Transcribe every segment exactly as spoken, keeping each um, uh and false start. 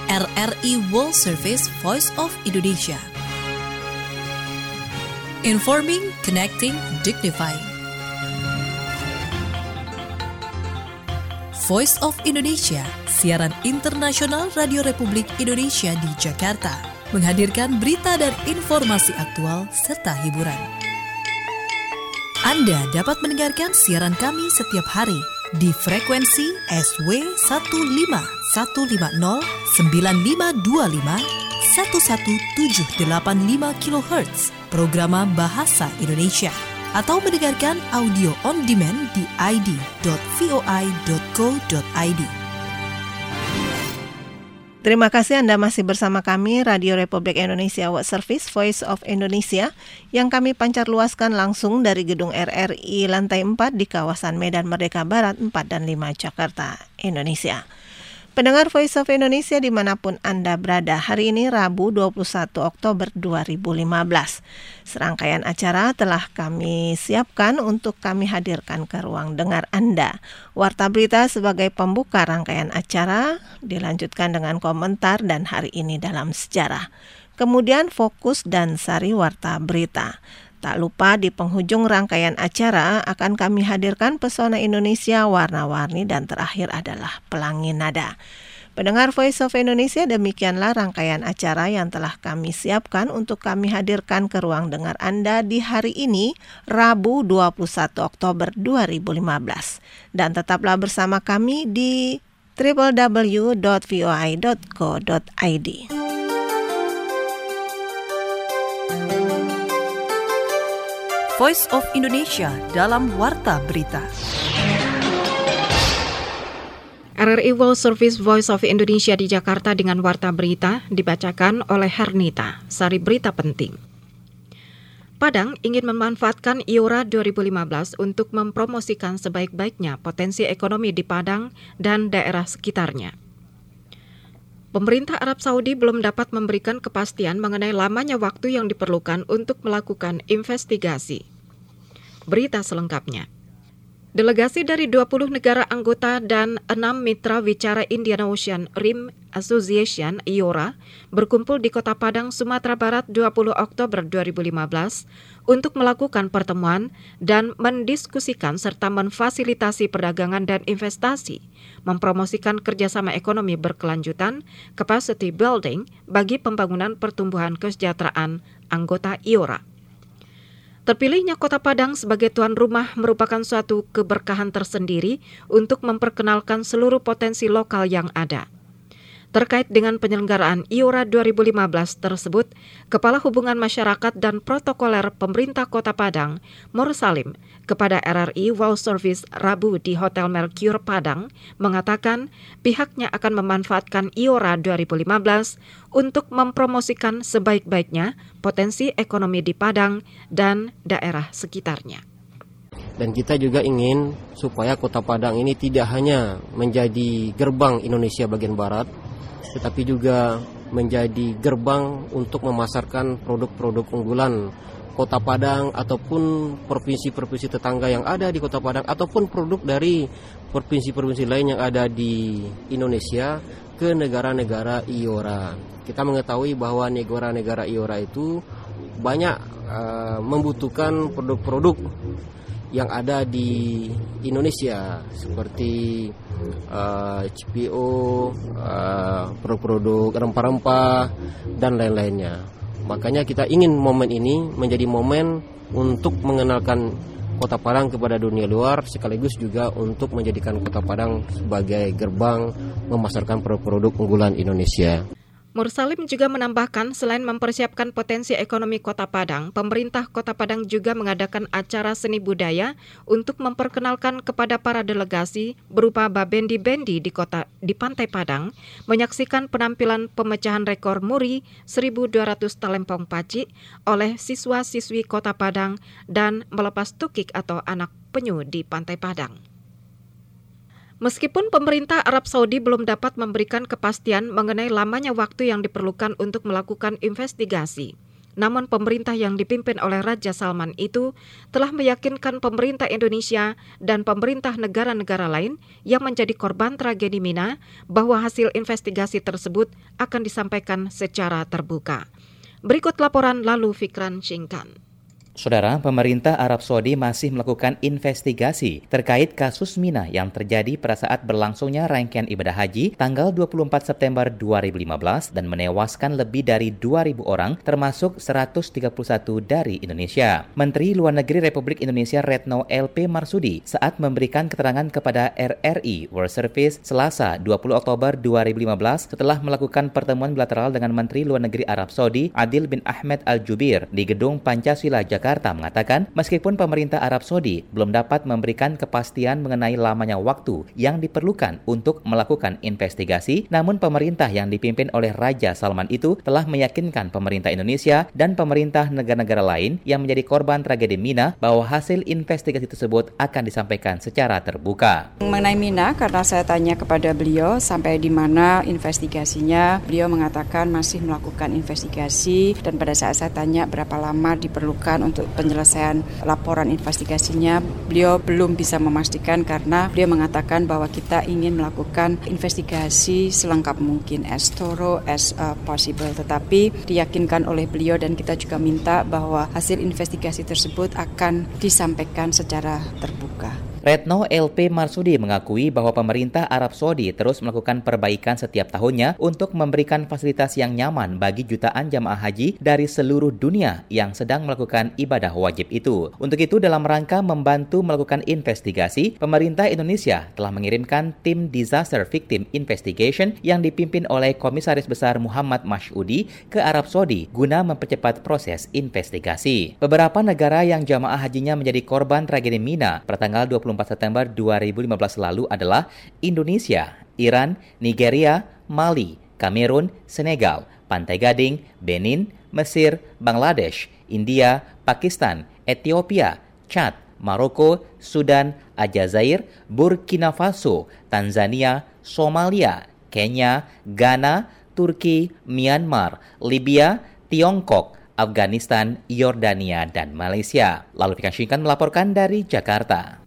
R R I World Service Voice of Indonesia. Informing, connecting, dignifying. Voice of Indonesia, siaran internasional Radio Republik Indonesia di Jakarta, menghadirkan berita dan informasi aktual serta hiburan. Anda dapat mendengarkan siaran kami setiap hari di frekuensi S W satu lima satu lima nol sembilan lima dua lima satu satu tujuh delapan lima kilohertz Programa Bahasa Indonesia, atau mendengarkan audio on demand di i d dot voi dot co dot i d. Terima kasih Anda masih bersama kami, Radio Republik Indonesia World Service Voice of Indonesia, yang kami pancar luaskan langsung dari gedung R R I lantai empat di kawasan Medan Merdeka Barat empat dan lima Jakarta, Indonesia. Pendengar Voice of Indonesia dimanapun Anda berada, hari ini Rabu dua puluh satu Oktober dua ribu lima belas. Serangkaian acara telah kami siapkan untuk kami hadirkan ke ruang dengar Anda. Warta berita sebagai pembuka rangkaian acara, dilanjutkan dengan komentar dan hari ini dalam sejarah. Kemudian fokus dan sari warta berita. Tak lupa di penghujung rangkaian acara akan kami hadirkan pesona Indonesia warna-warni dan terakhir adalah Pelangi Nada. Pendengar Voice of Indonesia, demikianlah rangkaian acara yang telah kami siapkan untuk kami hadirkan ke ruang dengar Anda di hari ini, Rabu dua puluh satu Oktober dua ribu lima belas. Dan tetaplah bersama kami di w w w dot voi dot co dot i d. Voice of Indonesia dalam Warta Berita. R R I World Service Voice of Indonesia di Jakarta dengan Warta Berita dibacakan oleh Hernita. Sari berita penting. Padang ingin memanfaatkan I O R A dua ribu lima belas untuk mempromosikan sebaik-baiknya potensi ekonomi di Padang dan daerah sekitarnya. Pemerintah Arab Saudi belum dapat memberikan kepastian mengenai lamanya waktu yang diperlukan untuk melakukan investigasi. Berita selengkapnya. Delegasi dari dua puluh negara anggota dan enam mitra wicara Indian Ocean Rim Association I O R A berkumpul di Kota Padang, Sumatera Barat dua puluh Oktober dua ribu lima belas untuk melakukan pertemuan dan mendiskusikan serta memfasilitasi perdagangan dan investasi, mempromosikan kerjasama ekonomi berkelanjutan, capacity building bagi pembangunan pertumbuhan kesejahteraan anggota I O R A. Terpilihnya Kota Padang sebagai tuan rumah merupakan suatu keberkahan tersendiri untuk memperkenalkan seluruh potensi lokal yang ada. Terkait dengan penyelenggaraan I O R A dua ribu lima belas tersebut, Kepala Hubungan Masyarakat dan Protokoler Pemerintah Kota Padang, Mursalim, kepada R R I World Service Rabu di Hotel Mercure Padang, mengatakan pihaknya akan memanfaatkan I O R A dua ribu lima belas untuk mempromosikan sebaik-baiknya potensi ekonomi di Padang dan daerah sekitarnya. Dan kita juga ingin supaya Kota Padang ini tidak hanya menjadi gerbang Indonesia bagian barat, tetapi juga menjadi gerbang untuk memasarkan produk-produk unggulan Kota Padang ataupun provinsi-provinsi tetangga yang ada di Kota Padang ataupun produk dari provinsi-provinsi lain yang ada di Indonesia ke negara-negara I O R A. Kita mengetahui bahwa negara-negara I O R A itu banyak uh, membutuhkan produk-produk yang ada di Indonesia seperti uh, C P O, uh, produk-produk rempah-rempah dan lain-lainnya. Makanya kita ingin momen ini menjadi momen untuk mengenalkan Kota Padang kepada dunia luar, sekaligus juga untuk menjadikan Kota Padang sebagai gerbang memasarkan produk-produk unggulan Indonesia. Mursalim juga menambahkan selain mempersiapkan potensi ekonomi Kota Padang, pemerintah Kota Padang juga mengadakan acara seni budaya untuk memperkenalkan kepada para delegasi berupa babendi-bendi di kota di Pantai Padang, menyaksikan penampilan pemecahan rekor muri seribu dua ratus talempong paci oleh siswa-siswi Kota Padang dan melepas tukik atau anak penyu di Pantai Padang. Meskipun pemerintah Arab Saudi belum dapat memberikan kepastian mengenai lamanya waktu yang diperlukan untuk melakukan investigasi, Namun pemerintah yang dipimpin oleh Raja Salman itu telah meyakinkan pemerintah Indonesia dan pemerintah negara-negara lain yang menjadi korban tragedi Mina bahwa hasil investigasi tersebut akan disampaikan secara terbuka. Berikut laporan Lalu Fikran Syingkan. Saudara, pemerintah Arab Saudi masih melakukan investigasi terkait kasus Mina yang terjadi pada saat berlangsungnya rangkaian ibadah haji tanggal dua puluh empat September dua ribu lima belas dan menewaskan lebih dari dua ribu orang termasuk seratus tiga puluh satu dari Indonesia. Menteri Luar Negeri Republik Indonesia Retno L P Marsudi saat memberikan keterangan kepada R R I World Service Selasa dua puluh Oktober dua ribu lima belas setelah melakukan pertemuan bilateral dengan Menteri Luar Negeri Arab Saudi Adil bin Ahmed Al-Jubeir di Gedung Pancasila Jakarta. Jakarta mengatakan meskipun pemerintah Arab Saudi belum dapat memberikan kepastian mengenai lamanya waktu yang diperlukan untuk melakukan investigasi, namun pemerintah yang dipimpin oleh Raja Salman itu telah meyakinkan pemerintah Indonesia dan pemerintah negara-negara lain yang menjadi korban tragedi Mina bahwa hasil investigasi tersebut akan disampaikan secara terbuka. Mengenai Mina, karena saya tanya kepada beliau sampai di mana investigasinya, beliau mengatakan masih melakukan investigasi dan pada saat saya tanya berapa lama diperlukan untuk Untuk penyelesaian laporan investigasinya, beliau belum bisa memastikan karena beliau mengatakan bahwa kita ingin melakukan investigasi selengkap mungkin, as thorough as uh, possible. Tetapi diyakinkan oleh beliau dan kita juga minta bahwa hasil investigasi tersebut akan disampaikan secara terbuka. Retno L P Marsudi mengakui bahwa pemerintah Arab Saudi terus melakukan perbaikan setiap tahunnya untuk memberikan fasilitas yang nyaman bagi jutaan jamaah haji dari seluruh dunia yang sedang melakukan ibadah wajib itu. Untuk itu, dalam rangka membantu melakukan investigasi, pemerintah Indonesia telah mengirimkan tim Disaster Victim Investigation yang dipimpin oleh Komisaris Besar Muhammad Masyudi ke Arab Saudi guna mempercepat proses investigasi. Beberapa negara yang jamaah hajinya menjadi korban tragedi Mina pada tanggal dua puluh empat September dua ribu lima belas lalu adalah Indonesia, Iran, Nigeria, Mali, Kamerun, Senegal, Pantai Gading, Benin, Mesir, Bangladesh, India, Pakistan, Ethiopia, Chad, Maroko, Sudan, Aljazair, Burkina Faso, Tanzania, Somalia, Kenya, Ghana, Turki, Myanmar, Libya, Tiongkok, Afghanistan, Yordania, dan Malaysia. Lalu Fikran Syingkan melaporkan dari Jakarta.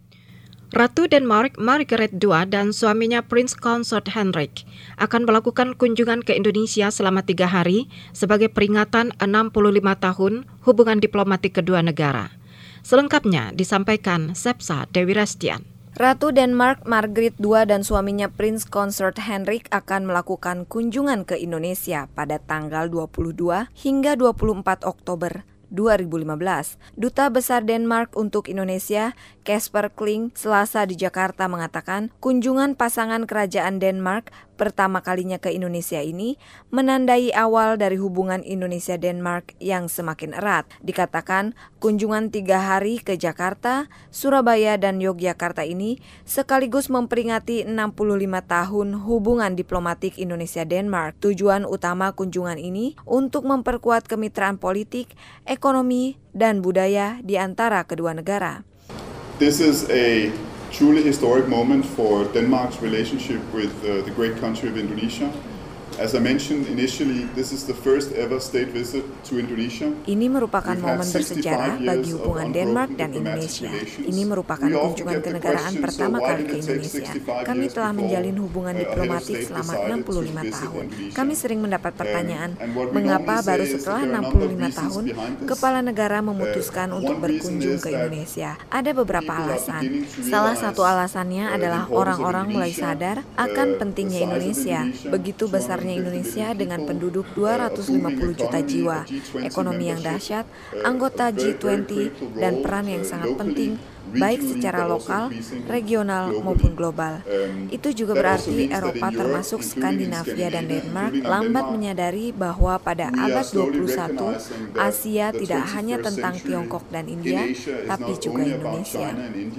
Ratu Denmark Margaret kedua dan suaminya Prince Consort Henrik akan melakukan kunjungan ke Indonesia selama tiga hari sebagai peringatan enam puluh lima tahun hubungan diplomatik kedua negara. Selengkapnya disampaikan Sepsa Dewi Restian. Ratu Denmark Margaret kedua dan suaminya Prince Consort Henrik akan melakukan kunjungan ke Indonesia pada tanggal dua puluh dua hingga dua puluh empat Oktober dua ribu lima belas. Duta Besar Denmark untuk Indonesia, Kasper Kling, Selasa di Jakarta mengatakan kunjungan pasangan kerajaan Denmark pertama kalinya ke Indonesia ini menandai awal dari hubungan Indonesia-Denmark yang semakin erat. Dikatakan kunjungan tiga hari ke Jakarta, Surabaya, dan Yogyakarta ini sekaligus memperingati enam puluh lima tahun hubungan diplomatik Indonesia-Denmark. Tujuan utama kunjungan ini untuk memperkuat kemitraan politik, ekonomi, dan budaya di antara kedua negara. This is a truly historic moment for Denmark's relationship with uh, the great country of Indonesia. As I mentioned initially, this is the first ever state visit to Indonesia. Ini merupakan momen bersejarah bagi hubungan Denmark dan Indonesia. Ini merupakan kunjungan kenegaraan pertama kali ke Indonesia. Kami telah menjalin hubungan diplomatik selama enam puluh lima tahun. Kami sering mendapat pertanyaan, mengapa baru setelah enam puluh lima tahun kepala negara memutuskan untuk berkunjung ke Indonesia? Ada beberapa alasan. Salah satu alasannya adalah orang-orang mulai sadar akan pentingnya Indonesia. Begitu besarnya Indonesia dengan penduduk dua ratus lima puluh juta jiwa, ekonomi yang dahsyat, anggota G dua puluh, dan peran yang sangat penting baik secara lokal, regional, maupun global. Itu juga berarti Eropa termasuk Skandinavia dan Denmark lambat menyadari bahwa pada abad dua puluh satu Asia tidak hanya tentang Tiongkok dan India, tapi juga Indonesia.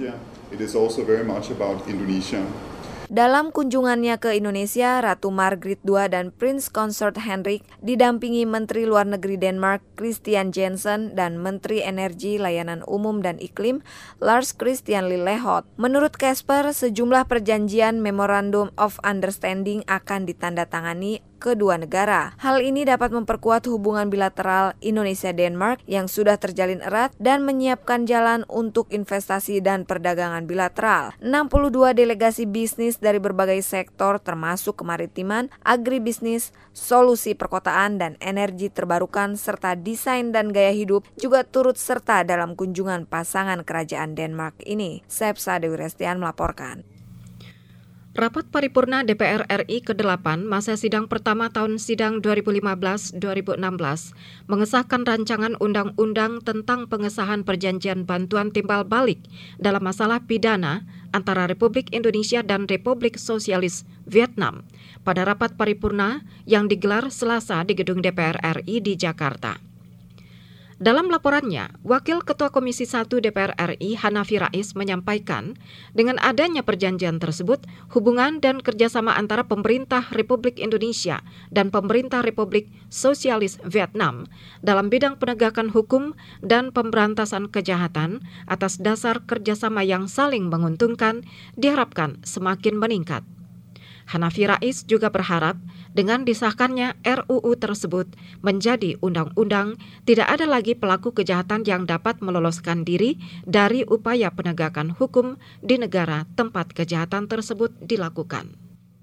Dalam kunjungannya ke Indonesia, Ratu Margaret kedua dan Prince Consort Henrik didampingi Menteri Luar Negeri Denmark Christian Jensen dan Menteri Energi, Layanan Umum dan Iklim Lars Christian Lilleholt. Menurut Kasper, sejumlah perjanjian Memorandum of Understanding akan ditandatangani kedua negara. Hal ini dapat memperkuat hubungan bilateral Indonesia-Denmark yang sudah terjalin erat dan menyiapkan jalan untuk investasi dan perdagangan bilateral. enam puluh dua delegasi bisnis dari berbagai sektor termasuk kemaritiman, agribisnis, solusi perkotaan, dan energi terbarukan serta desain dan gaya hidup juga turut serta dalam kunjungan pasangan kerajaan Denmark ini. Sepsa Dewi Restian melaporkan. Rapat Paripurna D P R R I kedelapan masa sidang pertama tahun sidang dua ribu lima belas dua ribu enam belas mengesahkan rancangan undang-undang tentang pengesahan perjanjian bantuan timbal balik dalam masalah pidana antara Republik Indonesia dan Republik Sosialis Vietnam pada rapat paripurna yang digelar Selasa di gedung D P R R I di Jakarta. Dalam laporannya, Wakil Ketua Komisi satu D P R R I Hanafi Rais menyampaikan, dengan adanya perjanjian tersebut, hubungan dan kerjasama antara pemerintah Republik Indonesia dan pemerintah Republik Sosialis Vietnam dalam bidang penegakan hukum dan pemberantasan kejahatan atas dasar kerjasama yang saling menguntungkan diharapkan semakin meningkat. Hanafi Rais juga berharap dengan disahkannya R U U tersebut menjadi undang-undang, tidak ada lagi pelaku kejahatan yang dapat meloloskan diri dari upaya penegakan hukum di negara tempat kejahatan tersebut dilakukan.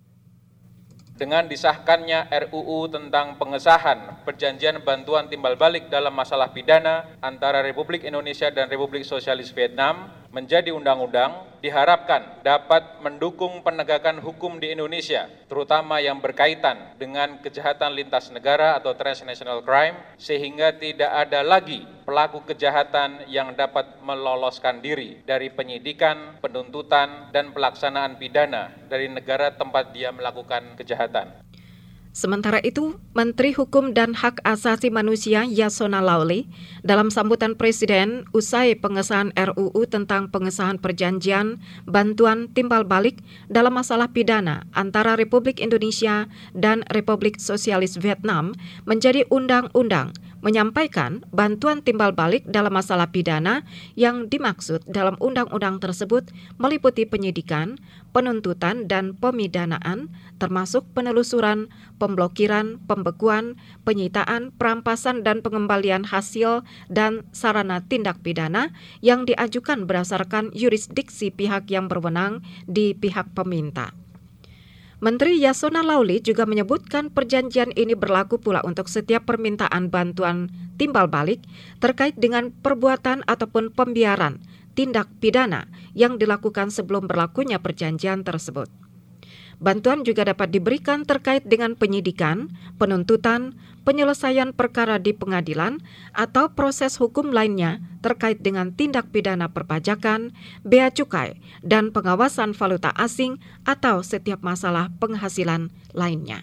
Dengan disahkannya R U U tentang pengesahan perjanjian bantuan timbal balik dalam masalah pidana antara Republik Indonesia dan Republik Sosialis Vietnam menjadi undang-undang, diharapkan dapat mendukung penegakan hukum di Indonesia, terutama yang berkaitan dengan kejahatan lintas negara atau transnational crime, sehingga tidak ada lagi pelaku kejahatan yang dapat meloloskan diri dari penyidikan, penuntutan, dan pelaksanaan pidana dari negara tempat dia melakukan kejahatan. Sementara itu, Menteri Hukum dan Hak Asasi Manusia Yasona Lauli dalam sambutan Presiden usai pengesahan R U U tentang pengesahan perjanjian bantuan timbal balik dalam masalah pidana antara Republik Indonesia dan Republik Sosialis Vietnam menjadi undang-undang, menyampaikan bantuan timbal balik dalam masalah pidana yang dimaksud dalam undang-undang tersebut meliputi penyidikan, penuntutan, dan pemidanaan, termasuk penelusuran, pemblokiran, pembekuan, penyitaan, perampasan, dan pengembalian hasil dan sarana tindak pidana yang diajukan berdasarkan yurisdiksi pihak yang berwenang di pihak peminta. Menteri Yasona Lauli juga menyebutkan perjanjian ini berlaku pula untuk setiap permintaan bantuan timbal balik terkait dengan perbuatan ataupun pembiaran tindak pidana yang dilakukan sebelum berlakunya perjanjian tersebut. Bantuan juga dapat diberikan terkait dengan penyidikan, penuntutan, penyelesaian perkara di pengadilan, atau proses hukum lainnya terkait dengan tindak pidana perpajakan, bea cukai, dan pengawasan valuta asing atau setiap masalah penghasilan lainnya.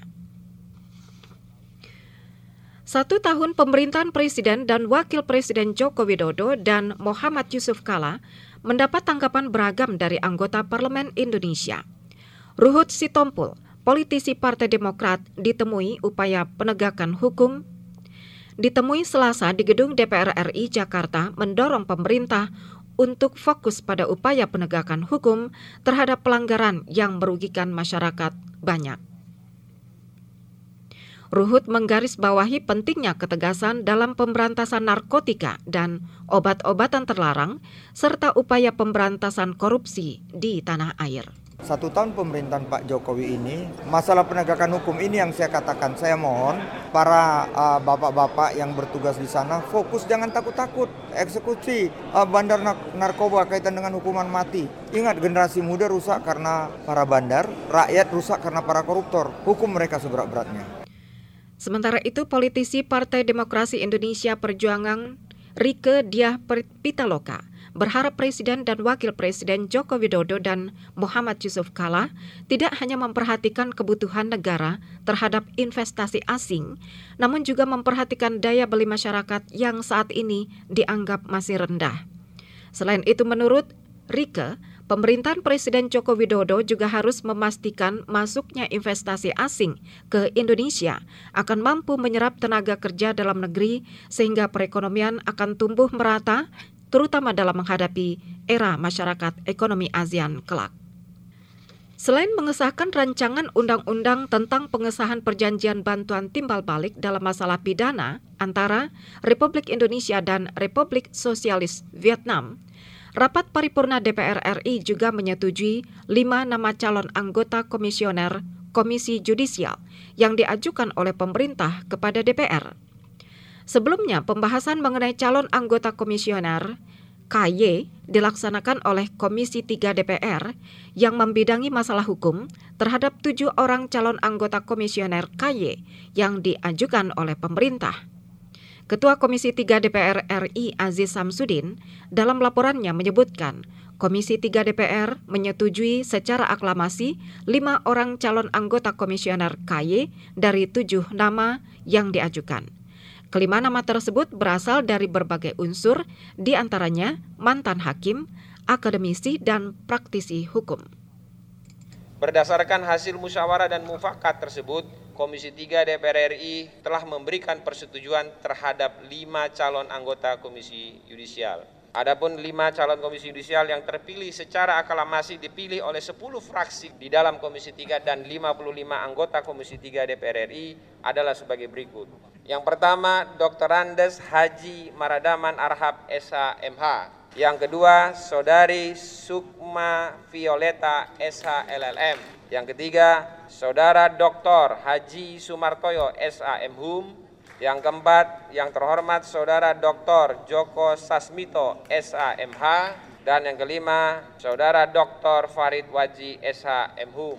Satu tahun pemerintahan Presiden dan Wakil Presiden Joko Widodo dan Muhammad Yusuf Kalla mendapat tanggapan beragam dari anggota Parlemen Indonesia. Ruhut Sitompul, politisi Partai Demokrat, ditemui upaya penegakan hukum. Ditemui Selasa di gedung D P R R I Jakarta mendorong pemerintah untuk fokus pada upaya penegakan hukum terhadap pelanggaran yang merugikan masyarakat banyak. Ruhut menggarisbawahi pentingnya ketegasan dalam pemberantasan narkotika dan obat-obatan terlarang, serta upaya pemberantasan korupsi di tanah air. Satu tahun pemerintahan Pak Jokowi ini, masalah penegakan hukum ini yang saya katakan, saya mohon para uh, bapak-bapak yang bertugas di sana fokus, jangan takut-takut eksekusi uh, bandar narkoba kaitan dengan hukuman mati. Ingat, generasi muda rusak karena para bandar, rakyat rusak karena para koruptor. Hukum mereka seberat-beratnya. Sementara itu, politisi Partai Demokrasi Indonesia Perjuangan Rieke Diah Pitaloka berharap Presiden dan Wakil Presiden Joko Widodo dan Muhammad Yusuf Kalla tidak hanya memperhatikan kebutuhan negara terhadap investasi asing, namun juga memperhatikan daya beli masyarakat yang saat ini dianggap masih rendah. Selain itu, menurut Rieke, pemerintahan Presiden Joko Widodo juga harus memastikan masuknya investasi asing ke Indonesia akan mampu menyerap tenaga kerja dalam negeri sehingga perekonomian akan tumbuh merata, terutama dalam menghadapi era masyarakat ekonomi ASEAN kelak. Selain mengesahkan rancangan undang-undang tentang pengesahan perjanjian bantuan timbal balik dalam masalah pidana antara Republik Indonesia dan Republik Sosialis Vietnam, rapat paripurna D P R R I juga menyetujui lima nama calon anggota komisioner Komisi Yudisial yang diajukan oleh pemerintah kepada D P R. Sebelumnya, pembahasan mengenai calon anggota komisioner K Y dilaksanakan oleh Komisi tiga D P R yang membidangi masalah hukum terhadap tujuh orang calon anggota komisioner K Y yang diajukan oleh pemerintah. Ketua Komisi tiga D P R R I Aziz Samsudin dalam laporannya menyebutkan Komisi tiga D P R menyetujui secara aklamasi lima orang calon anggota komisioner K Y dari tujuh nama yang diajukan. Kelima nama tersebut berasal dari berbagai unsur, di antaranya mantan hakim, akademisi, dan praktisi hukum. Berdasarkan hasil musyawarah dan mufakat tersebut, Komisi tiga D P R R I telah memberikan persetujuan terhadap lima calon anggota Komisi Yudisial. Adapun lima calon Komisi Yudisial yang terpilih secara aklamasi dipilih oleh sepuluh fraksi di dalam Komisi tiga dan lima puluh lima anggota Komisi tiga D P R R I adalah sebagai berikut. Yang pertama, Doktor Andes Haji Maradaman Arhab S H M H. Yang kedua, Saudari Sukma Violeta S H L L M. Yang ketiga, Saudara Doktor Haji Sumartoyo S H M Hum. Yang keempat, yang terhormat Saudara Doktor Joko Sasmito S H M H. Dan yang kelima, Saudara Doktor Farid Waji S H M Hum.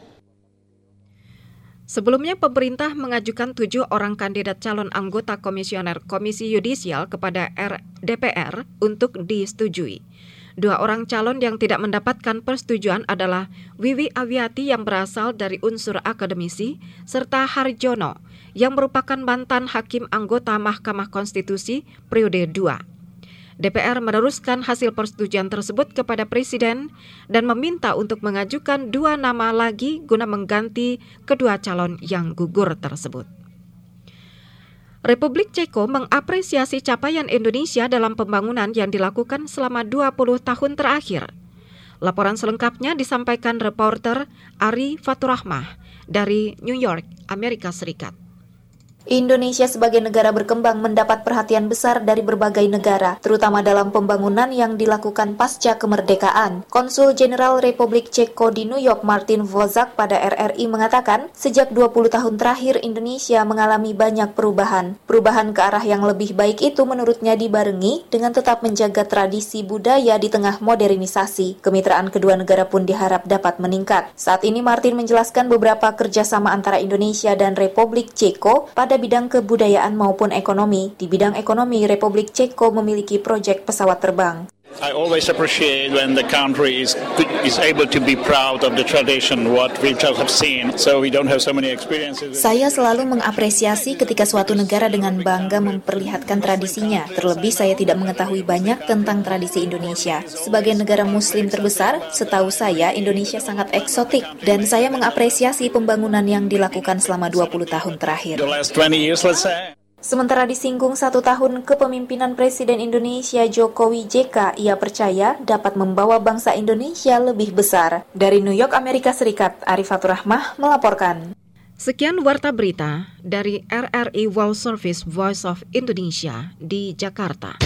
Sebelumnya, pemerintah mengajukan tujuh orang kandidat calon anggota komisioner Komisi Yudisial kepada D P R untuk disetujui. Dua orang calon yang tidak mendapatkan persetujuan adalah Wiwi Aviati yang berasal dari unsur akademisi, serta Harjono yang merupakan mantan hakim anggota Mahkamah Konstitusi periode dua. D P R meneruskan hasil persetujuan tersebut kepada Presiden dan meminta untuk mengajukan dua nama lagi guna mengganti kedua calon yang gugur tersebut. Republik Ceko mengapresiasi capaian Indonesia dalam pembangunan yang dilakukan selama dua puluh tahun terakhir. Laporan selengkapnya disampaikan reporter Ari Faturrahmah dari New York, Amerika Serikat. Indonesia sebagai negara berkembang mendapat perhatian besar dari berbagai negara, terutama dalam pembangunan yang dilakukan pasca kemerdekaan. Konsul Jenderal Republik Ceko di New York Martin Vozak pada R R I mengatakan, sejak dua puluh tahun terakhir Indonesia mengalami banyak perubahan. Perubahan ke arah yang lebih baik itu menurutnya dibarengi dengan tetap menjaga tradisi budaya di tengah modernisasi. Kemitraan kedua negara pun diharap dapat meningkat. Saat ini Martin menjelaskan beberapa kerjasama antara Indonesia dan Republik Ceko pada bidang kebudayaan maupun ekonomi. Di bidang ekonomi, Republik Ceko memiliki proyek pesawat terbang. I always appreciate when the country is is able to be proud of the tradition what we just have seen, so we don't have so many experiences. Saya selalu mengapresiasi ketika suatu negara dengan bangga memperlihatkan tradisinya. Terlebih saya tidak mengetahui banyak tentang tradisi Indonesia. Sebagai negara muslim terbesar, setahu saya Indonesia sangat eksotik dan saya mengapresiasi pembangunan yang dilakukan selama dua puluh tahun terakhir. The last twenty years, let's say. Sementara disinggung satu tahun kepemimpinan Presiden Indonesia Jokowi J K, ia percaya dapat membawa bangsa Indonesia lebih besar. Dari New York, Amerika Serikat, Ari Faturrahmah melaporkan. Sekian warta berita dari R R I World Service Voice of Indonesia di Jakarta.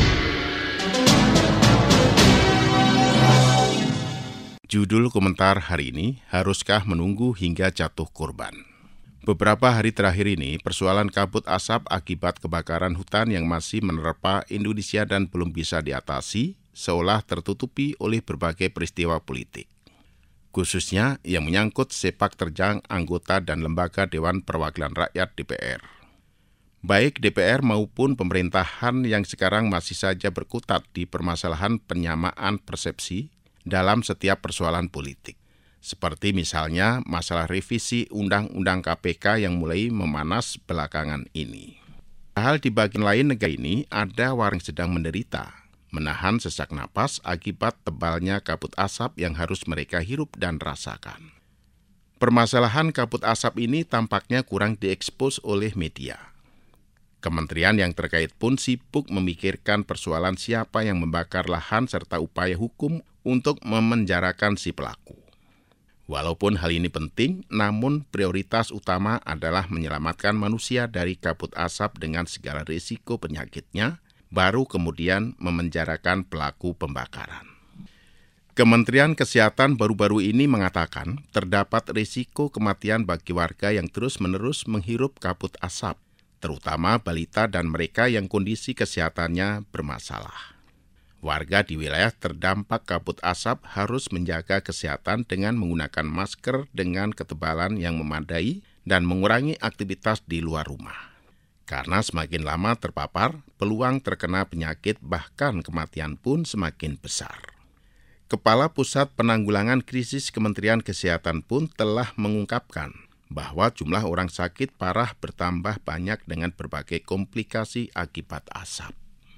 Judul komentar hari ini, haruskah menunggu hingga jatuh korban? Beberapa hari terakhir ini, persoalan kabut asap akibat kebakaran hutan yang masih menerpa Indonesia dan belum bisa diatasi, seolah tertutupi oleh berbagai peristiwa politik. Khususnya yang menyangkut sepak terjang anggota dan lembaga Dewan Perwakilan Rakyat D P R. Baik D P R maupun pemerintahan yang sekarang masih saja berkutat di permasalahan penyamaan persepsi dalam setiap persoalan politik. Seperti misalnya masalah revisi Undang-Undang K P K yang mulai memanas belakangan ini. Hal di bagian lain negara ini ada warga yang sedang menderita, menahan sesak napas akibat tebalnya kabut asap yang harus mereka hirup dan rasakan. Permasalahan kabut asap ini tampaknya kurang diekspos oleh media. Kementerian yang terkait pun sibuk memikirkan persoalan siapa yang membakar lahan serta upaya hukum untuk memenjarakan si pelaku. Walaupun hal ini penting, namun prioritas utama adalah menyelamatkan manusia dari kabut asap dengan segala risiko penyakitnya, baru kemudian memenjarakan pelaku pembakaran. Kementerian Kesehatan baru-baru ini mengatakan terdapat risiko kematian bagi warga yang terus-menerus menghirup kabut asap, terutama balita dan mereka yang kondisi kesehatannya bermasalah. Warga di wilayah terdampak kabut asap harus menjaga kesehatan dengan menggunakan masker dengan ketebalan yang memadai dan mengurangi aktivitas di luar rumah. Karena semakin lama terpapar, peluang terkena penyakit bahkan kematian pun semakin besar. Kepala Pusat Penanggulangan Krisis Kementerian Kesehatan pun telah mengungkapkan bahwa jumlah orang sakit parah bertambah banyak dengan berbagai komplikasi akibat asap.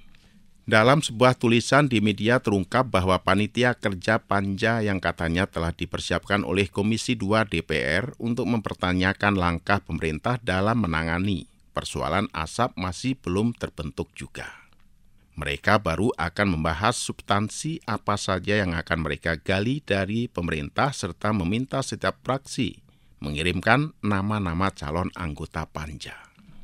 Dalam sebuah tulisan di media terungkap bahwa panitia kerja panja yang katanya telah dipersiapkan oleh Komisi dua D P R untuk mempertanyakan langkah pemerintah dalam menangani persoalan asap masih belum terbentuk juga. Mereka baru akan membahas substansi apa saja yang akan mereka gali dari pemerintah serta meminta setiap fraksi mengirimkan nama-nama calon anggota panja.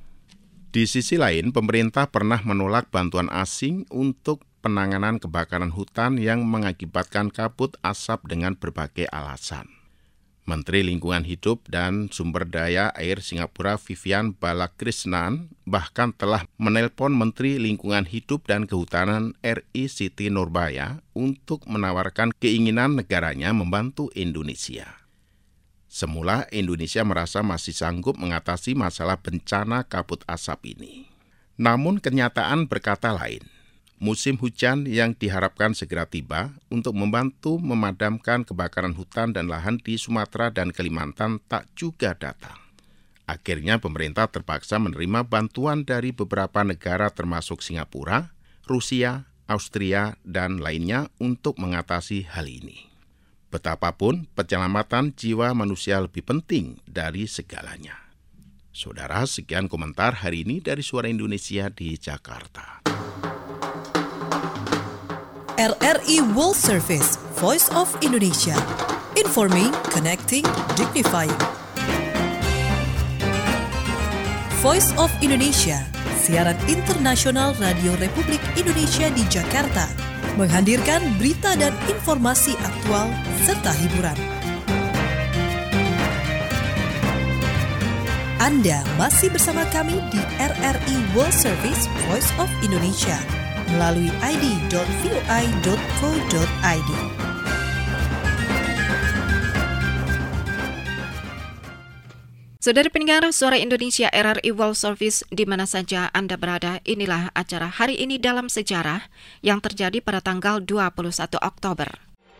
Di sisi lain, pemerintah pernah menolak bantuan asing untuk penanganan kebakaran hutan yang mengakibatkan kabut asap dengan berbagai alasan. Menteri Lingkungan Hidup dan Sumber Daya Air Singapura Vivian Balakrishnan bahkan telah menelpon Menteri Lingkungan Hidup dan Kehutanan R I Siti Nurbaya untuk menawarkan keinginan negaranya membantu Indonesia. Semula Indonesia merasa masih sanggup mengatasi masalah bencana kabut asap ini. Namun kenyataan berkata lain. Musim hujan yang diharapkan segera tiba untuk membantu memadamkan kebakaran hutan dan lahan di Sumatera dan Kalimantan tak juga datang. Akhirnya pemerintah terpaksa menerima bantuan dari beberapa negara termasuk Singapura, Rusia, Austria, dan lainnya untuk mengatasi hal ini. Betapapun penyelamatan jiwa manusia lebih penting dari segalanya. Saudara, sekian komentar hari ini dari Suara Indonesia di Jakarta. R R I World Service, Voice of Indonesia. Informing, connecting, dignifying. Voice of Indonesia, siaran internasional Radio Republik Indonesia di Jakarta, menghadirkan berita dan informasi aktual serta hiburan. Anda masih bersama kami di R R I World Service Voice of Indonesia melalui i d dot v o i dot co dot i d. Saudara pendengar Suara Indonesia R R I World Service di mana saja Anda berada, inilah acara Hari Ini Dalam Sejarah yang terjadi pada tanggal dua puluh satu Oktober.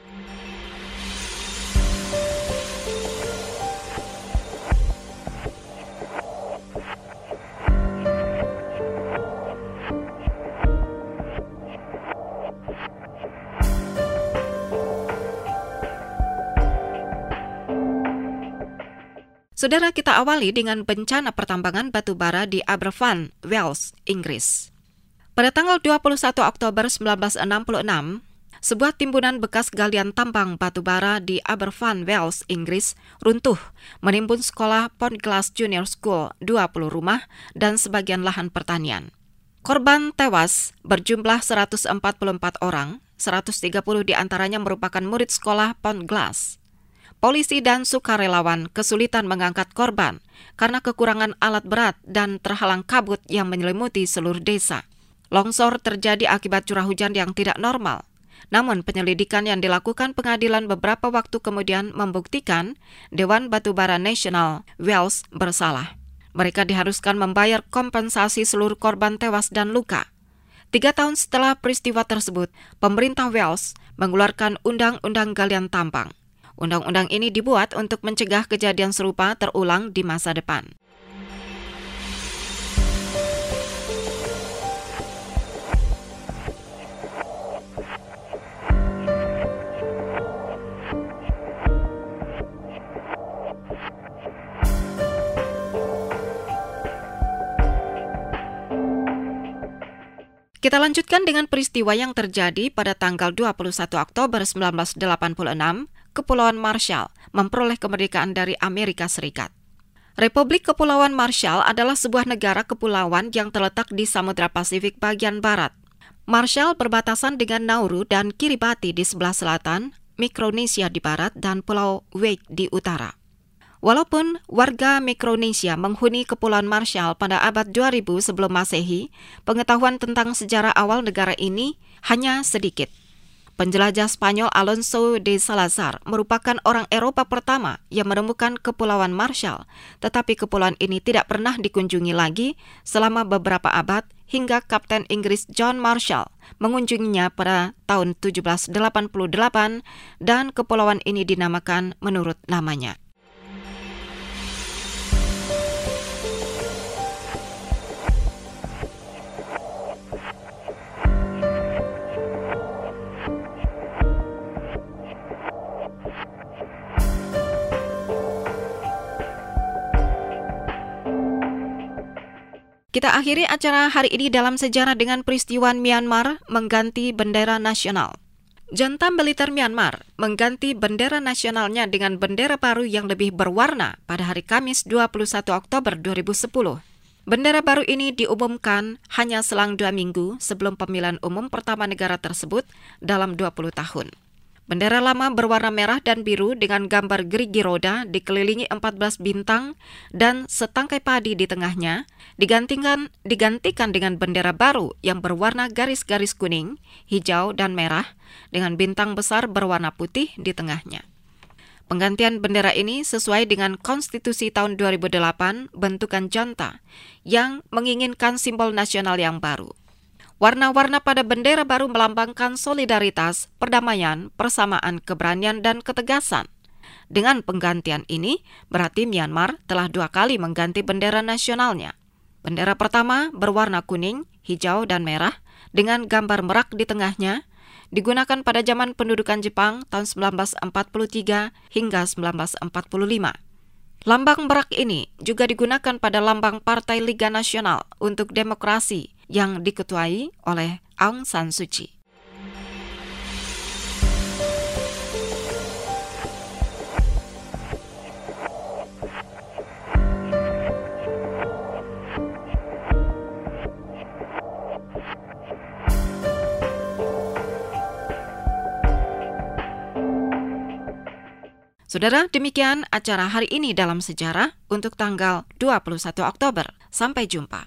Saudara, kita awali dengan bencana pertambangan batu bara di Aberfan, Wales, Inggris. Pada tanggal dua puluh satu Oktober seribu sembilan ratus enam puluh enam, sebuah timbunan bekas galian tambang batu bara di Aberfan, Wales, Inggris runtuh, menimbun sekolah Pontglas Junior School, dua puluh rumah, dan sebagian lahan pertanian. Korban tewas berjumlah seratus empat puluh empat orang, seratus tiga puluh diantaranya merupakan murid sekolah Pontglas. Polisi dan sukarelawan kesulitan mengangkat korban karena kekurangan alat berat dan terhalang kabut yang menyelimuti seluruh desa. Longsor terjadi akibat curah hujan yang tidak normal. Namun penyelidikan yang dilakukan pengadilan beberapa waktu kemudian membuktikan Dewan Batubara Nasional Wales bersalah. Mereka diharuskan membayar kompensasi seluruh korban tewas dan luka. Tiga tahun setelah peristiwa tersebut, pemerintah Wales mengeluarkan Undang-Undang Galian Tambang. Undang-undang ini dibuat untuk mencegah kejadian serupa terulang di masa depan. Kita lanjutkan dengan peristiwa yang terjadi pada tanggal dua puluh satu Oktober seribu sembilan ratus delapan puluh enam, Kepulauan Marshall memperoleh kemerdekaan dari Amerika Serikat. Republik Kepulauan Marshall adalah sebuah negara kepulauan yang terletak di Samudra Pasifik bagian barat. Marshall berbatasan dengan Nauru dan Kiribati di sebelah selatan, Mikronesia di barat, dan Pulau Wake di utara. Walaupun warga Mikronesia menghuni Kepulauan Marshall pada abad dua ribu sebelum Masehi, pengetahuan tentang sejarah awal negara ini hanya sedikit. Penjelajah Spanyol Alonso de Salazar merupakan orang Eropa pertama yang menemukan Kepulauan Marshall, tetapi kepulauan ini tidak pernah dikunjungi lagi selama beberapa abad hingga Kapten Inggris John Marshall mengunjunginya pada tahun tujuh belas delapan puluh delapan dan kepulauan ini dinamakan menurut namanya. Kita akhiri acara hari ini dalam sejarah dengan peristiwa Myanmar mengganti bendera nasional. Junta militer Myanmar mengganti bendera nasionalnya dengan bendera baru yang lebih berwarna pada hari Kamis dua puluh satu Oktober dua ribu sepuluh. Bendera baru ini diumumkan hanya selang dua minggu sebelum pemilihan umum pertama negara tersebut dalam dua puluh tahun. Bendera lama berwarna merah dan biru dengan gambar gerigi roda dikelilingi empat belas bintang dan setangkai padi di tengahnya digantikan, digantikan dengan bendera baru yang berwarna garis-garis kuning, hijau, dan merah dengan bintang besar berwarna putih di tengahnya. Penggantian bendera ini sesuai dengan konstitusi tahun dua ribu delapan bentukan junta yang menginginkan simbol nasional yang baru. Warna-warna pada bendera baru melambangkan solidaritas, perdamaian, persamaan, keberanian, dan ketegasan. Dengan penggantian ini, berarti Myanmar telah dua kali mengganti bendera nasionalnya. Bendera pertama berwarna kuning, hijau, dan merah dengan gambar merak di tengahnya, digunakan pada zaman pendudukan Jepang tahun sembilan belas empat puluh tiga hingga sembilan belas empat puluh lima. Lambang merak ini juga digunakan pada lambang Partai Liga Nasional untuk Demokrasi yang diketuai oleh Aung San Suu Kyi. Saudara, demikian acara hari ini dalam sejarah untuk tanggal dua puluh satu Oktober. Sampai jumpa.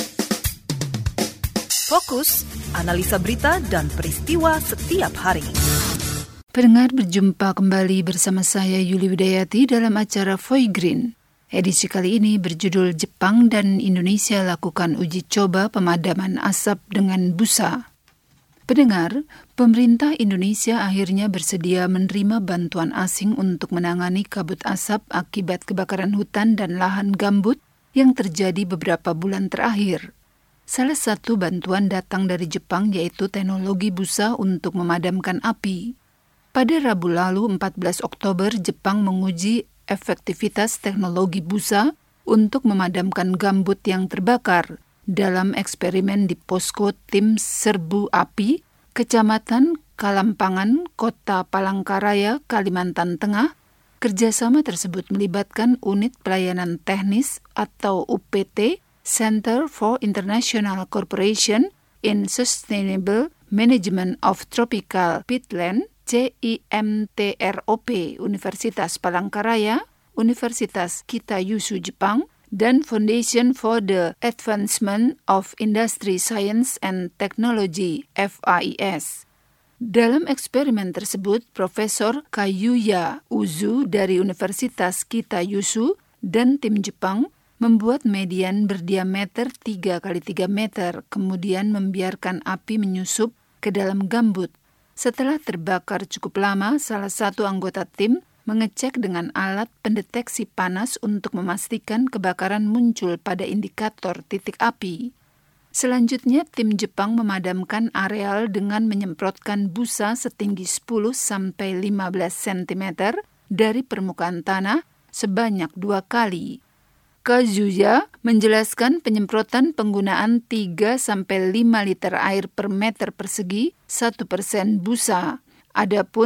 Fokus, analisa berita dan peristiwa setiap hari. Pendengar, berjumpa kembali bersama saya Yuli Widayati dalam acara Voice Green. Edisi kali ini berjudul Jepang dan Indonesia lakukan uji coba pemadaman asap dengan busa. Pendengar, pemerintah Indonesia akhirnya bersedia menerima bantuan asing untuk menangani kabut asap akibat kebakaran hutan dan lahan gambut yang terjadi beberapa bulan terakhir. Salah satu bantuan datang dari Jepang yaitu teknologi busa untuk memadamkan api. Pada Rabu lalu empat belas Oktober, Jepang menguji efektivitas teknologi busa untuk memadamkan gambut yang terbakar dalam eksperimen di posko tim serbu api, Kecamatan Kalampangan, Kota Palangkaraya, Kalimantan Tengah. Kerjasama tersebut melibatkan Unit Pelayanan Teknis atau U P T, Center for International Cooperation in Sustainable Management of Tropical Peatland, C I M T R O P, Universitas Palangkaraya, Universitas Kitayusu Jepang, dan Foundation for the Advancement of Industry Science and Technology F A I S. Dalam eksperimen tersebut, Profesor Kayuya Uzu dari Universitas Kitayusu dan tim Jepang membuat median berdiameter tiga kali tiga meter, kemudian membiarkan api menyusup ke dalam gambut. Setelah terbakar cukup lama, salah satu anggota tim mengecek dengan alat pendeteksi panas untuk memastikan kebakaran muncul pada indikator titik api. Selanjutnya, tim Jepang memadamkan areal dengan menyemprotkan busa setinggi sepuluh sampai lima belas sentimeter dari permukaan tanah sebanyak dua kali. Kazuya menjelaskan penyemprotan penggunaan tiga sampai lima liter air per meter persegi, satu persen busa. Adapun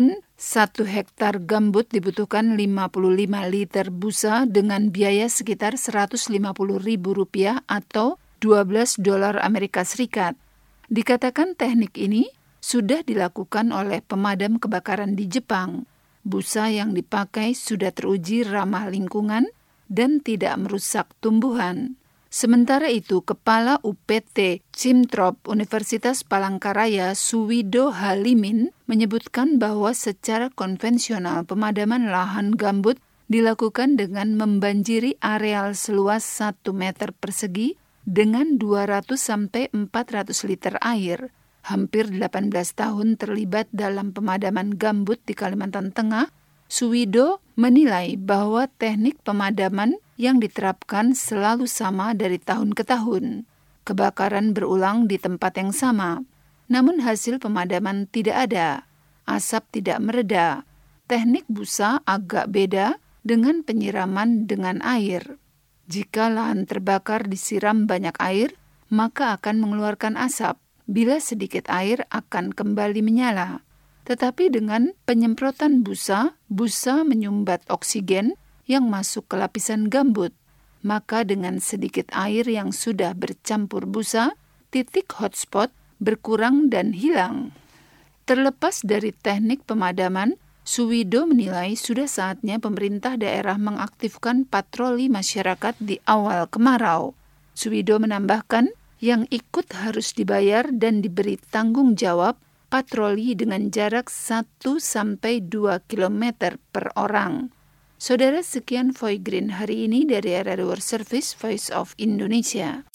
Satu hektar gambut dibutuhkan lima puluh lima liter busa dengan biaya sekitar seratus lima puluh ribu rupiah atau dua belas dolar Amerika Serikat. Dikatakan teknik ini sudah dilakukan oleh pemadam kebakaran di Jepang. Busa yang dipakai sudah teruji ramah lingkungan dan tidak merusak tumbuhan. Sementara itu, Kepala U P T Cimtrop Universitas Palangkaraya Suwido Halimin menyebutkan bahwa secara konvensional pemadaman lahan gambut dilakukan dengan membanjiri areal seluas satu meter persegi dengan dua ratus sampai empat ratus liter air. Hampir delapan belas tahun terlibat dalam pemadaman gambut di Kalimantan Tengah, Suwido menilai bahwa teknik pemadaman yang diterapkan selalu sama dari tahun ke tahun. Kebakaran berulang di tempat yang sama, namun hasil pemadaman tidak ada. Asap tidak mereda. Teknik busa agak beda dengan penyiraman dengan air. Jika lahan terbakar disiram banyak air, maka akan mengeluarkan asap. Bila sedikit air akan kembali menyala. Tetapi dengan penyemprotan busa, busa menyumbat oksigen yang masuk ke lapisan gambut. Maka dengan sedikit air yang sudah bercampur busa, titik hotspot berkurang dan hilang. Terlepas dari teknik pemadaman, Suwido menilai sudah saatnya pemerintah daerah mengaktifkan patroli masyarakat di awal kemarau. Suwido menambahkan, yang ikut harus dibayar dan diberi tanggung jawab patroli dengan jarak satu sampai dua kilometer per orang. Saudara, sekian Voice Green hari ini dari R R I World Service Voice of Indonesia.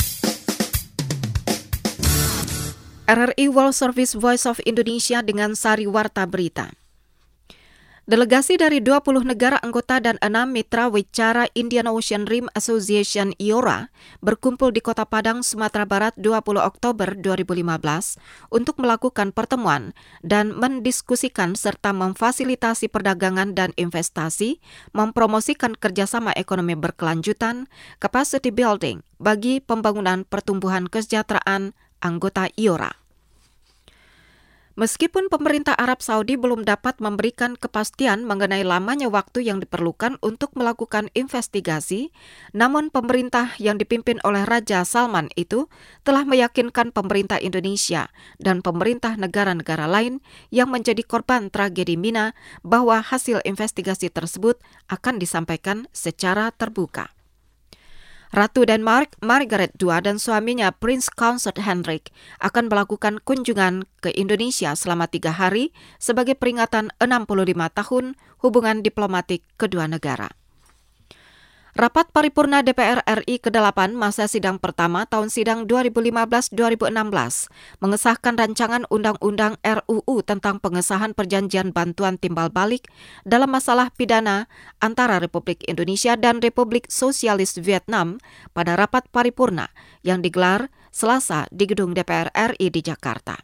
R R I World Service Voice of Indonesia dengan Sari Warta Berita. Delegasi dari dua puluh negara anggota dan enam mitra wicara Indian Ocean Rim Association I O R A berkumpul di Kota Padang, Sumatera Barat dua puluh Oktober dua ribu lima belas untuk melakukan pertemuan dan mendiskusikan serta memfasilitasi perdagangan dan investasi, mempromosikan kerjasama ekonomi berkelanjutan, capacity building bagi pembangunan pertumbuhan kesejahteraan anggota I O R A. Meskipun pemerintah Arab Saudi belum dapat memberikan kepastian mengenai lamanya waktu yang diperlukan untuk melakukan investigasi, namun pemerintah yang dipimpin oleh Raja Salman itu telah meyakinkan pemerintah Indonesia dan pemerintah negara-negara lain yang menjadi korban tragedi Mina bahwa hasil investigasi tersebut akan disampaikan secara terbuka. Ratu Denmark Margaret kedua dan suaminya Prince Consort Henrik akan melakukan kunjungan ke Indonesia selama tiga hari sebagai peringatan enam puluh lima tahun hubungan diplomatik kedua negara. Rapat Paripurna D P R R I kedelapan masa sidang pertama tahun sidang dua ribu lima belas dua ribu enam belas mengesahkan rancangan Undang-Undang R U U tentang pengesahan perjanjian bantuan timbal balik dalam masalah pidana antara Republik Indonesia dan Republik Sosialis Vietnam pada rapat paripurna yang digelar Selasa di Gedung D P R R I di Jakarta.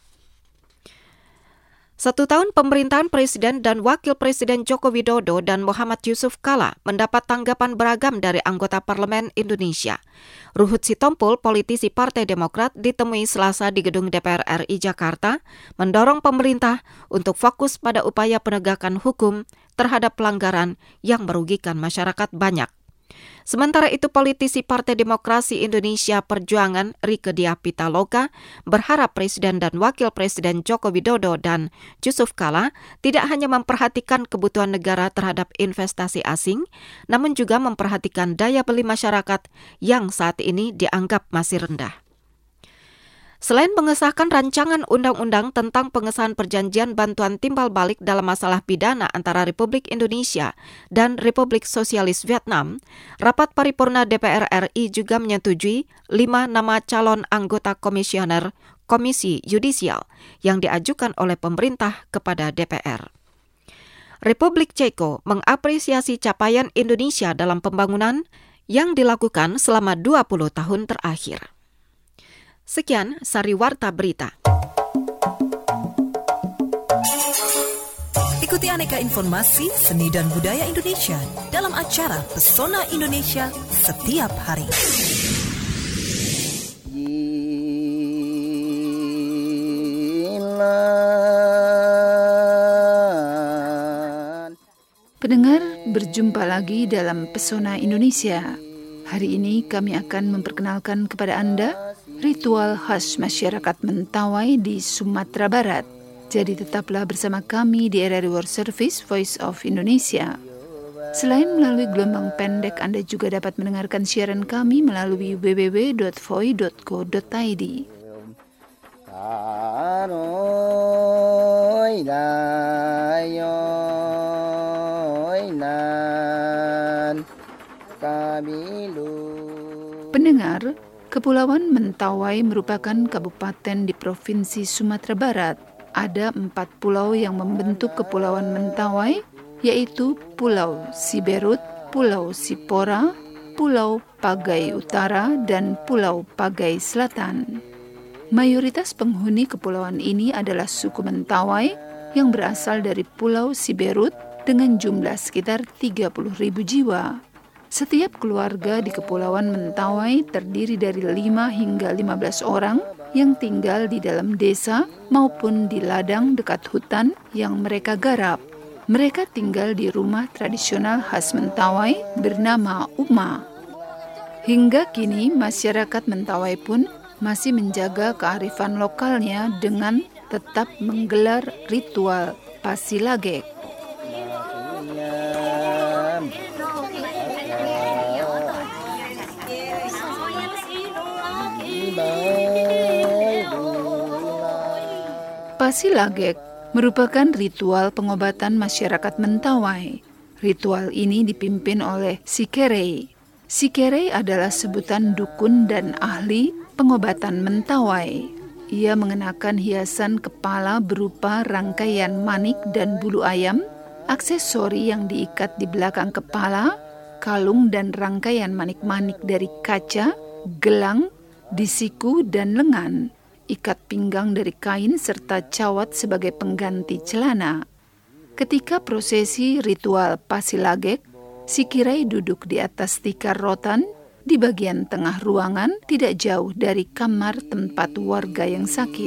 Satu tahun pemerintahan Presiden dan Wakil Presiden Joko Widodo dan Muhammad Yusuf Kala mendapat tanggapan beragam dari anggota Parlemen Indonesia. Ruhut Sitompul, politisi Partai Demokrat, ditemui Selasa di Gedung D P R R I Jakarta, mendorong pemerintah untuk fokus pada upaya penegakan hukum terhadap pelanggaran yang merugikan masyarakat banyak. Sementara itu, politisi Partai Demokrasi Indonesia Perjuangan Rieke Diah Pitaloka berharap Presiden dan Wakil Presiden Joko Widodo dan Yusuf Kala tidak hanya memperhatikan kebutuhan negara terhadap investasi asing, namun juga memperhatikan daya beli masyarakat yang saat ini dianggap masih rendah. Selain mengesahkan rancangan undang-undang tentang pengesahan perjanjian bantuan timbal balik dalam masalah pidana antara Republik Indonesia dan Republik Sosialis Vietnam, rapat paripurna D P R R I juga menyetujui lima nama calon anggota komisioner Komisi Yudisial yang diajukan oleh pemerintah kepada D P R. Republik Ceko mengapresiasi capaian Indonesia dalam pembangunan yang dilakukan selama dua puluh tahun terakhir. Sekian Sari Warta Berita. Ikuti aneka informasi seni dan budaya Indonesia dalam acara Pesona Indonesia setiap hari. Gila Pendengar, berjumpa lagi dalam Pesona Indonesia. Hari ini kami akan memperkenalkan kepada Anda ritual khas masyarakat Mentawai di Sumatera Barat. Jadi tetaplah bersama kami di R R I World Service Voice of Indonesia. Selain melalui gelombang pendek, Anda juga dapat mendengarkan siaran kami melalui w w w dot voi dot co dot i d. Pendengar, Kepulauan Mentawai merupakan kabupaten di Provinsi Sumatera Barat. Ada empat pulau yang membentuk Kepulauan Mentawai, yaitu Pulau Siberut, Pulau Sipora, Pulau Pagai Utara, dan Pulau Pagai Selatan. Mayoritas penghuni kepulauan ini adalah suku Mentawai yang berasal dari Pulau Siberut dengan jumlah sekitar tiga puluh ribu jiwa. Setiap keluarga di Kepulauan Mentawai terdiri dari lima hingga lima belas orang yang tinggal di dalam desa maupun di ladang dekat hutan yang mereka garap. Mereka tinggal di rumah tradisional khas Mentawai bernama Uma. Hingga kini masyarakat Mentawai pun masih menjaga kearifan lokalnya dengan tetap menggelar ritual Pasilagek. Pasilagek merupakan ritual pengobatan masyarakat Mentawai. Ritual ini dipimpin oleh Sikerei. Sikerei adalah sebutan dukun dan ahli pengobatan Mentawai. Ia mengenakan hiasan kepala berupa rangkaian manik dan bulu ayam, aksesori yang diikat di belakang kepala, kalung dan rangkaian manik-manik dari kaca, gelang, di siku dan lengan, ikat pinggang dari kain serta cawat sebagai pengganti celana. Ketika prosesi ritual Pasilagek, Sikerei duduk di atas tikar rotan di bagian tengah ruangan tidak jauh dari kamar tempat warga yang sakit.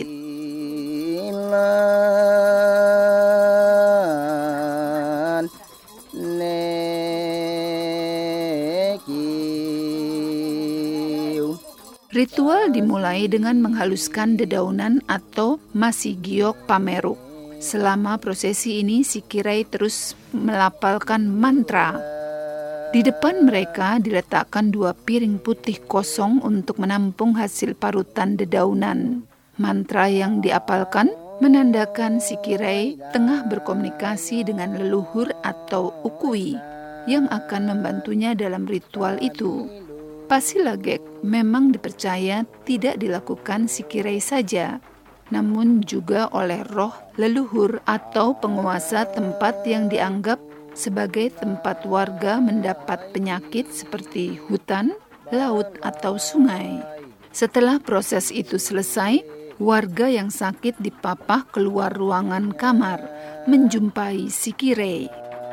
Ritual dimulai dengan menghaluskan dedaunan atau masigiok pameruk. Selama prosesi ini, Sikerei terus melafalkan mantra. Di depan mereka diletakkan dua piring putih kosong untuk menampung hasil parutan dedaunan. Mantra yang diapalkan menandakan Sikerei tengah berkomunikasi dengan leluhur atau ukui yang akan membantunya dalam ritual itu. Pasilagek memang dipercaya tidak dilakukan Sikerei saja, namun juga oleh roh leluhur atau penguasa tempat yang dianggap sebagai tempat warga mendapat penyakit seperti hutan, laut, atau sungai. Setelah proses itu selesai, warga yang sakit dipapah keluar ruangan kamar, menjumpai Sikerei.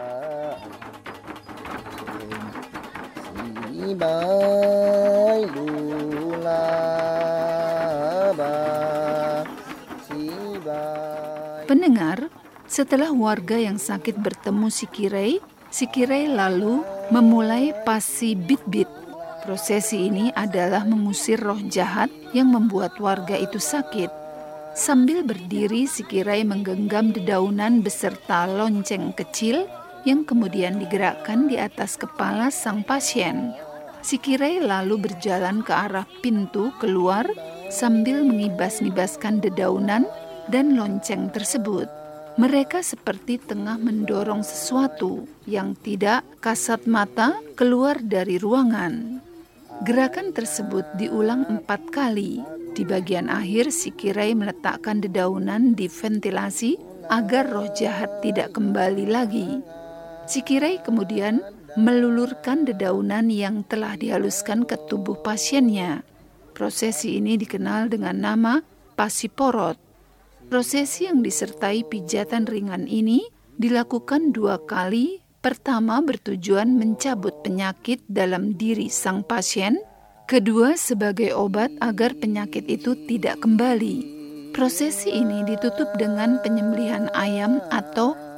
Pendengar, setelah warga yang sakit bertemu Sikerei, Sikerei lalu memulai pasi bit-bit. Prosesi ini adalah mengusir roh jahat yang membuat warga itu sakit. Sambil berdiri, Sikerei menggenggam dedaunan beserta lonceng kecil yang kemudian digerakkan di atas kepala sang pasien. Sikerei lalu berjalan ke arah pintu keluar sambil mengibas-ngibaskan dedaunan dan lonceng tersebut. Mereka seperti tengah mendorong sesuatu yang tidak kasat mata keluar dari ruangan. Gerakan tersebut diulang empat kali. Di bagian akhir, Sikerei meletakkan dedaunan di ventilasi agar roh jahat tidak kembali lagi. Sikerei kemudian melulurkan dedaunan yang telah dihaluskan ke tubuh pasiennya. Prosesi ini dikenal dengan nama Pasiporot. Prosesi yang disertai pijatan ringan ini dilakukan dua kali. Pertama bertujuan mencabut penyakit dalam diri sang pasien, kedua sebagai obat agar penyakit itu tidak kembali. Prosesi ini ditutup dengan penyembelihan ayam atau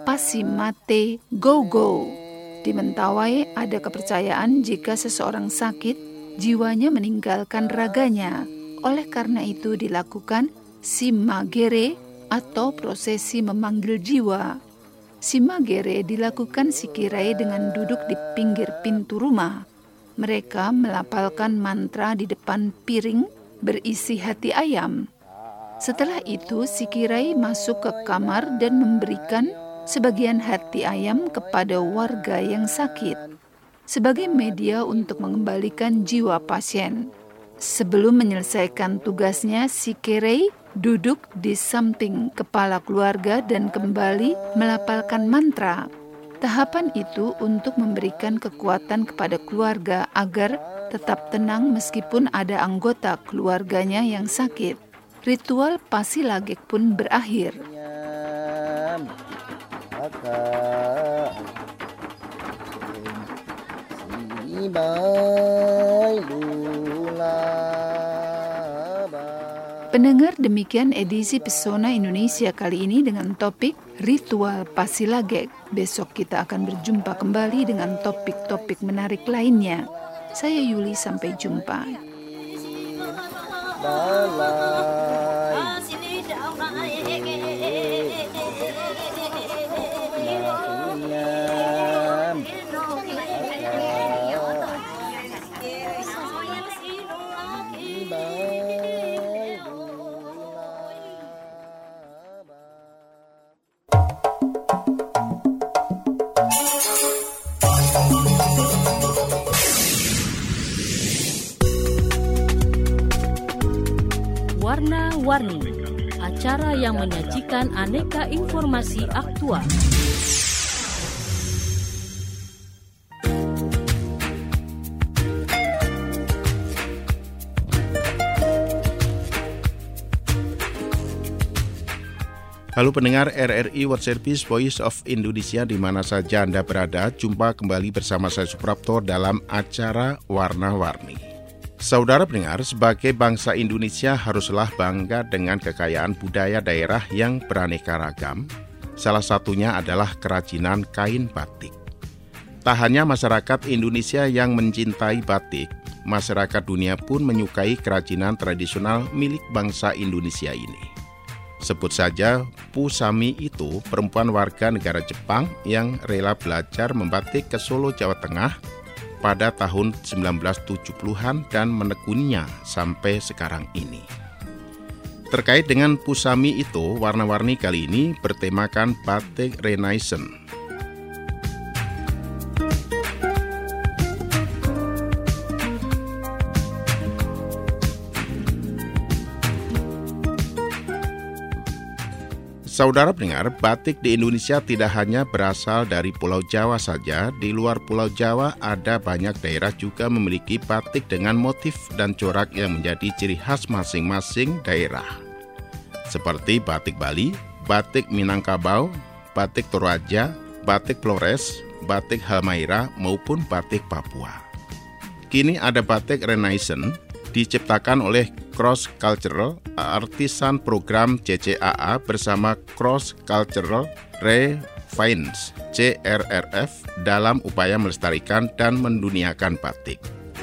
Pasimate Gogo. Di Mentawai ada kepercayaan jika seseorang sakit, jiwanya meninggalkan raganya. Oleh karena itu dilakukan Simagere atau prosesi memanggil jiwa. Simagere dilakukan Sikirai dengan duduk di pinggir pintu rumah. Mereka melafalkan mantra di depan piring berisi hati ayam. Setelah itu Sikirai masuk ke kamar dan memberikan sebagian hati ayam kepada warga yang sakit sebagai media untuk mengembalikan jiwa pasien. Sebelum menyelesaikan tugasnya, Sikirai duduk di samping kepala keluarga dan kembali melafalkan mantra. Tahapan itu untuk memberikan kekuatan kepada keluarga agar tetap tenang meskipun ada anggota keluarganya yang sakit. Ritual Pasilagek pun berakhir. Pendengar, demikian edisi Pesona Indonesia kali ini dengan topik Ritual Pasilagek. Besok kita akan berjumpa kembali dengan topik-topik menarik lainnya. Saya Yuli, sampai jumpa. Warna-Warni, acara yang menyajikan aneka informasi aktual. Halo pendengar R R I World Service Voice of Indonesia di mana saja Anda berada, jumpa kembali bersama saya Suprapto dalam acara Warna-Warni. Saudara pendengar, sebagai bangsa Indonesia haruslah bangga dengan kekayaan budaya daerah yang beraneka ragam. Salah satunya adalah kerajinan kain batik. Tak hanya masyarakat Indonesia yang mencintai batik, masyarakat dunia pun menyukai kerajinan tradisional milik bangsa Indonesia ini. Sebut saja Pusami itu, perempuan warga negara Jepang yang rela belajar membatik ke Solo, Jawa Tengah pada tahun sembilan belas tujuh puluhan dan menekuninya sampai sekarang ini. Terkait dengan Pusami itu, warna-warni kali ini bertemakan batik Renaissance. Saudara pendengar, batik di Indonesia tidak hanya berasal dari Pulau Jawa saja. Di luar Pulau Jawa ada banyak daerah juga memiliki batik dengan motif dan corak yang menjadi ciri khas masing-masing daerah. Seperti batik Bali, batik Minangkabau, batik Toraja, batik Flores, batik Halmahera maupun batik Papua. Kini ada batik Renaissance diciptakan oleh Cross Cultural Artisan Program C C A A bersama Cross Cultural Refinance C R R F dalam upaya melestarikan dan menduniakan batik.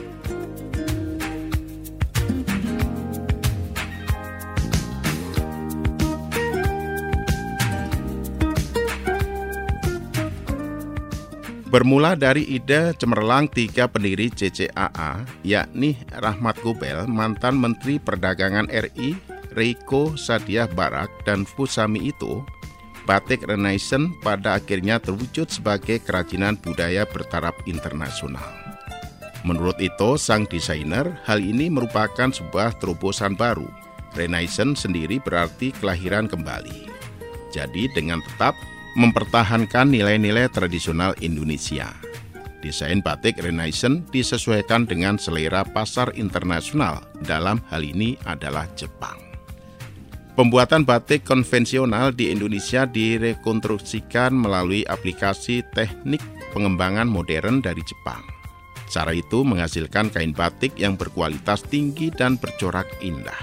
Bermula dari ide cemerlang tiga pendiri C C A A, yakni Rahmat Gobel, mantan Menteri Perdagangan R I, Reiko Sadiah Barak, dan Pusami itu, batik Renaissance pada akhirnya terwujud sebagai kerajinan budaya bertaraf internasional. Menurut Ito, sang desainer, hal ini merupakan sebuah terobosan baru. Renaissance sendiri berarti kelahiran kembali. Jadi dengan tetap mempertahankan nilai-nilai tradisional Indonesia. Desain batik Renaissance disesuaikan dengan selera pasar internasional, dalam hal ini adalah Jepang. Pembuatan batik konvensional di Indonesia direkonstruksikan melalui aplikasi teknik pengembangan modern dari Jepang. Cara itu menghasilkan kain batik yang berkualitas tinggi dan bercorak indah.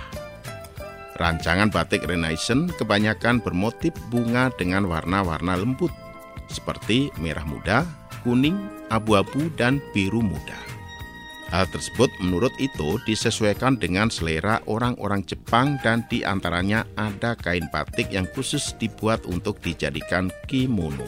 Rancangan batik Renaissance kebanyakan bermotif bunga dengan warna-warna lembut seperti merah muda, kuning, abu-abu, dan biru muda. Hal tersebut menurut Ito disesuaikan dengan selera orang-orang Jepang dan diantaranya ada kain batik yang khusus dibuat untuk dijadikan kimono.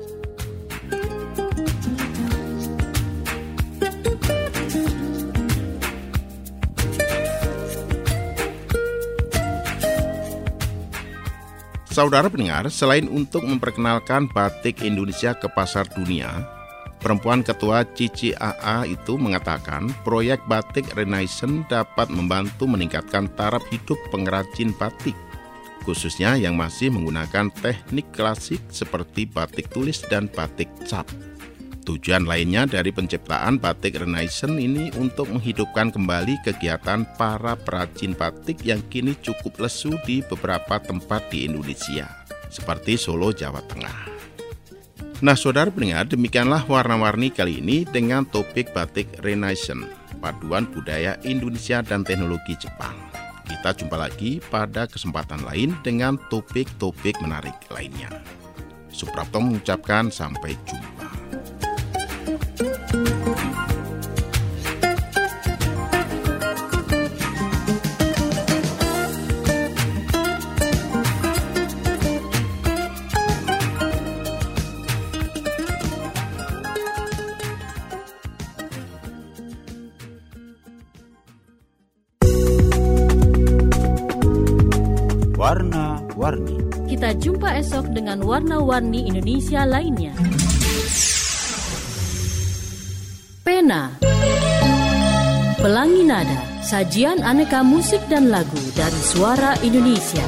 Saudara pendengar, selain untuk memperkenalkan batik Indonesia ke pasar dunia, perempuan ketua C C A A itu mengatakan proyek batik Renaissance dapat membantu meningkatkan taraf hidup pengrajin batik, khususnya yang masih menggunakan teknik klasik seperti batik tulis dan batik cap. Tujuan lainnya dari penciptaan batik Renaissance ini untuk menghidupkan kembali kegiatan para perajin batik yang kini cukup lesu di beberapa tempat di Indonesia, seperti Solo, Jawa Tengah. Nah, saudara pendengar, demikianlah warna-warni kali ini dengan topik batik Renaissance, paduan budaya Indonesia dan teknologi Jepang. Kita jumpa lagi pada kesempatan lain dengan topik-topik menarik lainnya. Suprapto mengucapkan sampai jumpa. Warna-warni. Kita jumpa esok dengan warna-warni Indonesia lainnya. Pena, Pelangi Nada, sajian aneka musik dan lagu dari Suara Indonesia.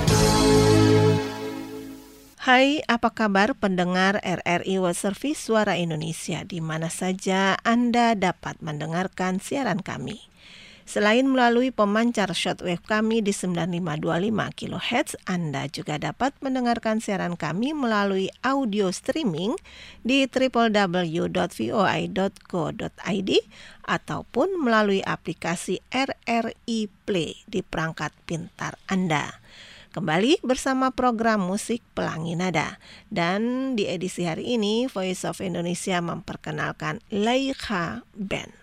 Hai, apa kabar pendengar R R I World Service Suara Indonesia di mana saja Anda dapat mendengarkan siaran kami. Selain melalui pemancar shortwave kami di sembilan lima dua lima kilohertz, Anda juga dapat mendengarkan siaran kami melalui audio streaming di w w w dot voi dot co dot i d ataupun melalui aplikasi R R I Play di perangkat pintar Anda. Kembali bersama program musik Pelangi Nada, dan di edisi hari ini Voice of Indonesia memperkenalkan Leikha Band.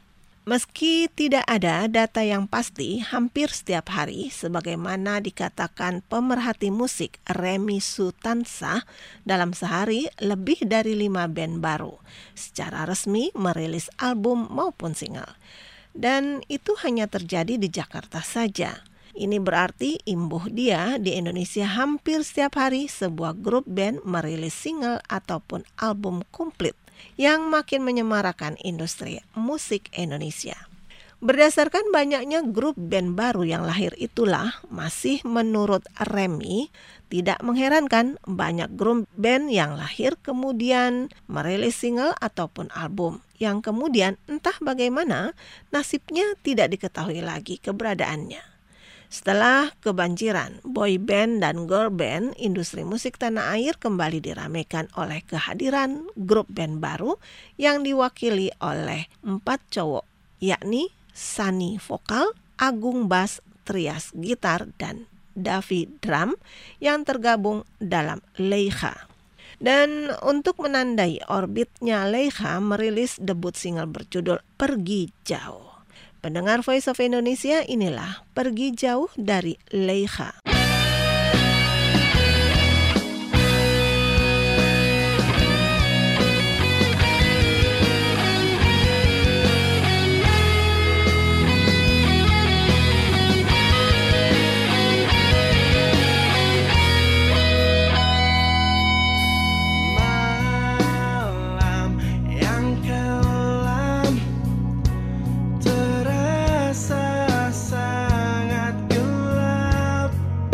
Meski tidak ada data yang pasti, hampir setiap hari, sebagaimana dikatakan pemerhati musik Remy Sutansa, dalam sehari lebih dari lima band baru secara resmi merilis album maupun single. Dan itu hanya terjadi di Jakarta saja. Ini berarti imbuh dia di Indonesia hampir setiap hari sebuah grup band merilis single ataupun album komplit yang makin menyemarakan industri musik Indonesia. Berdasarkan banyaknya grup band baru yang lahir itulah, masih menurut Remy, tidak mengherankan banyak grup band yang lahir kemudian merilis single ataupun album, yang kemudian entah bagaimana nasibnya tidak diketahui lagi keberadaannya. Setelah kebanjiran boy band dan girl band, industri musik tanah air kembali diramaikan oleh kehadiran grup band baru yang diwakili oleh empat cowok, yakni Sani vokal, Agung bass, Trias gitar, dan Davi drum yang tergabung dalam Leikha. Dan untuk menandai orbitnya, Leikha merilis debut single berjudul Pergi Jauh. Pendengar Voice of Indonesia, inilah Pergi Jauh dari Leikha. Sangat gelap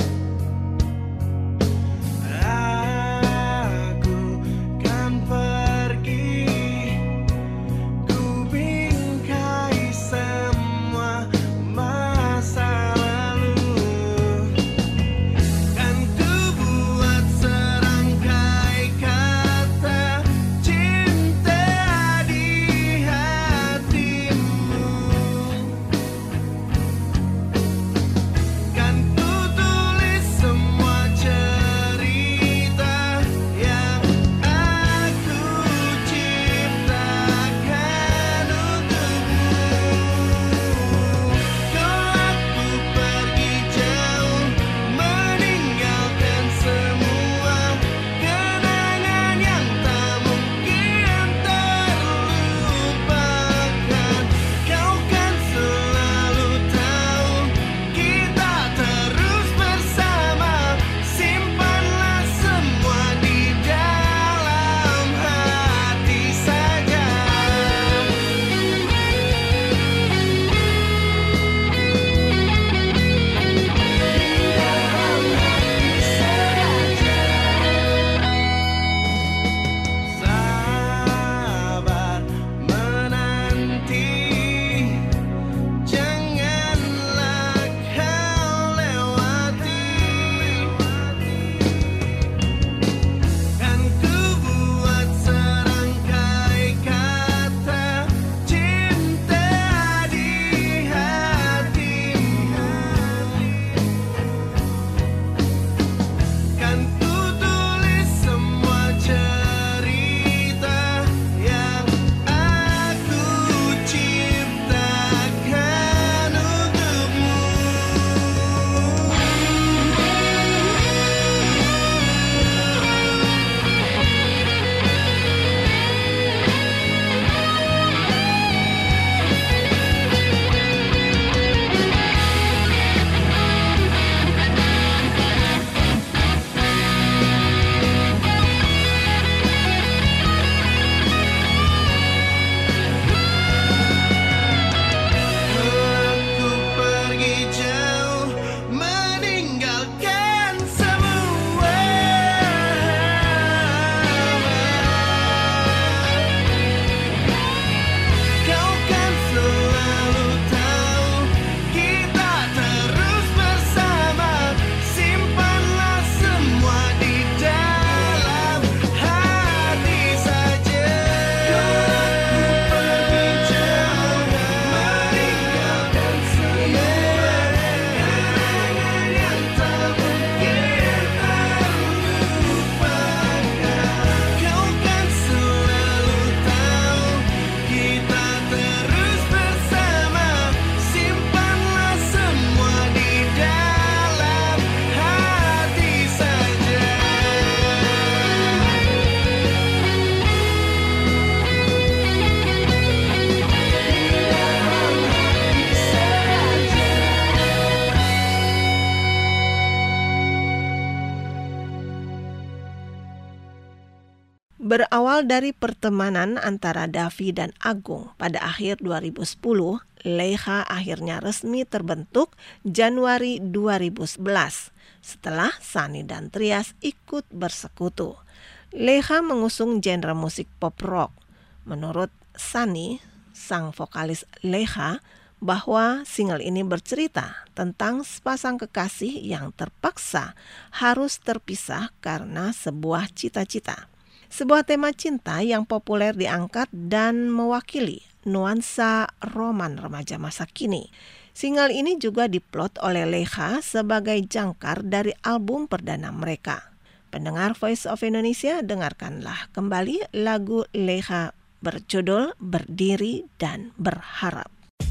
Berawal dari pertemanan antara Davi dan Agung pada akhir dua ribu sepuluh, Leha akhirnya resmi terbentuk Januari dua ribu sebelas setelah Sunny dan Trias ikut bersekutu. Leha mengusung genre musik pop rock. Menurut Sunny, sang vokalis Leha, bahwa single ini bercerita tentang sepasang kekasih yang terpaksa harus terpisah karena sebuah cita-cita. Sebuah tema cinta yang populer diangkat dan mewakili nuansa roman remaja masa kini. Single ini juga diplot oleh Leha sebagai jangkar dari album perdana mereka. Pendengar Voice of Indonesia, dengarkanlah kembali lagu Leha berjudul Berdiri dan Berharap.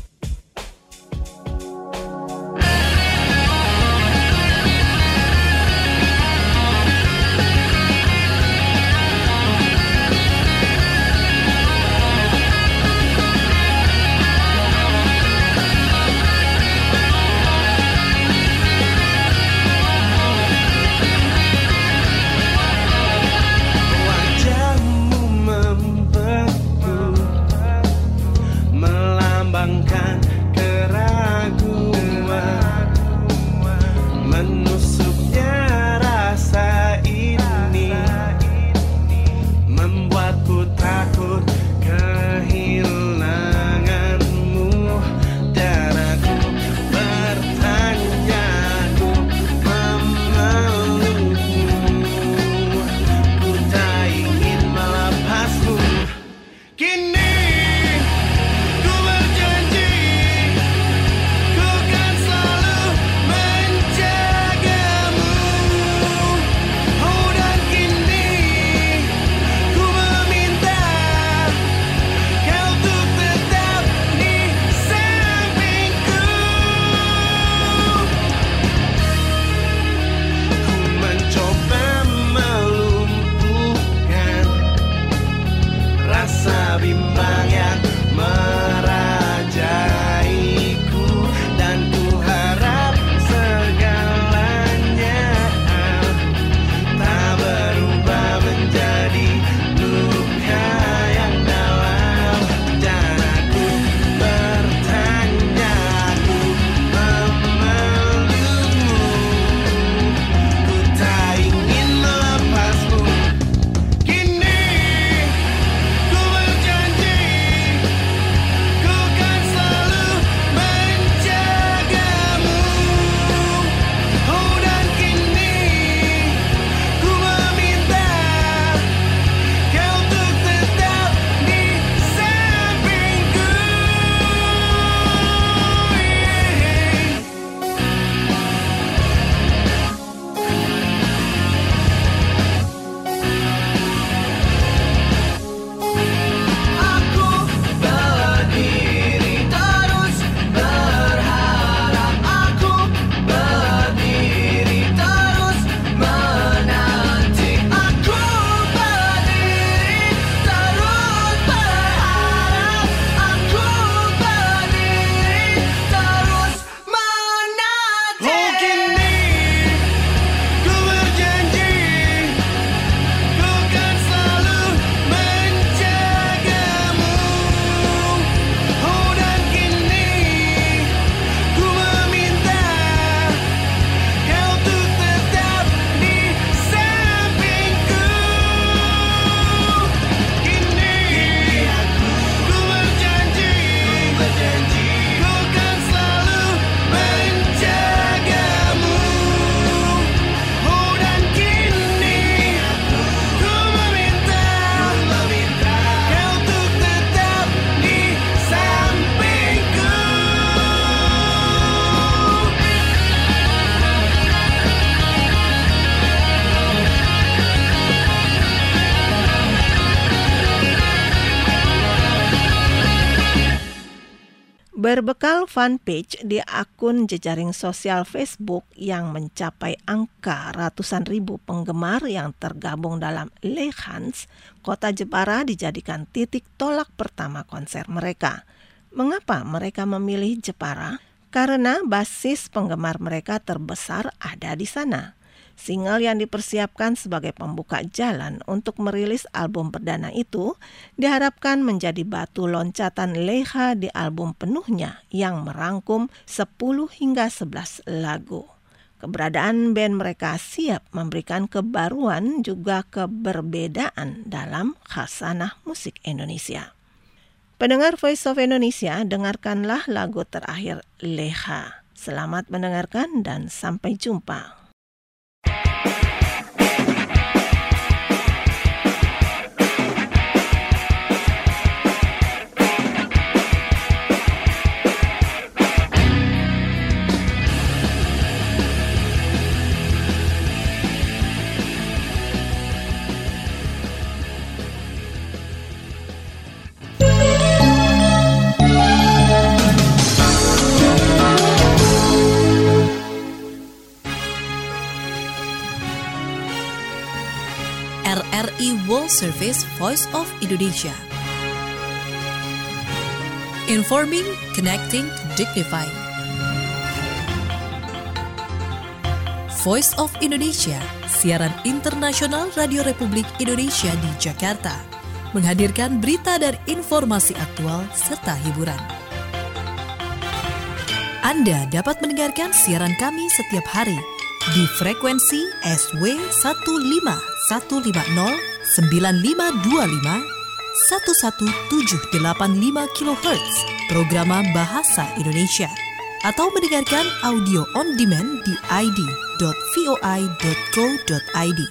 Berbekal fanpage di akun jejaring sosial Facebook yang mencapai angka ratusan ribu penggemar yang tergabung dalam Lechans, kota Jepara dijadikan titik tolak pertama konser mereka. Mengapa mereka memilih Jepara? Karena basis penggemar mereka terbesar ada di sana. Single yang dipersiapkan sebagai pembuka jalan untuk merilis album perdana itu diharapkan menjadi batu loncatan Leha di album penuhnya yang merangkum sepuluh hingga sebelas lagu. Keberadaan band mereka siap memberikan kebaruan juga keberbedaan dalam khasanah musik Indonesia. Pendengar Voice of Indonesia, dengarkanlah lagu terakhir Leha. Selamat mendengarkan dan sampai jumpa. R R I World Service Voice of Indonesia. Informing, connecting, dignifying. Voice of Indonesia, siaran internasional Radio Republik Indonesia di Jakarta, menghadirkan berita dan informasi aktual serta hiburan. Anda dapat mendengarkan siaran kami setiap hari di frekuensi S W satu lima satu lima nol sembilan lima dua lima satu satu tujuh delapan lima kilohertz programa Bahasa Indonesia, atau mendengarkan audio on demand di i d dot voi dot co dot i d.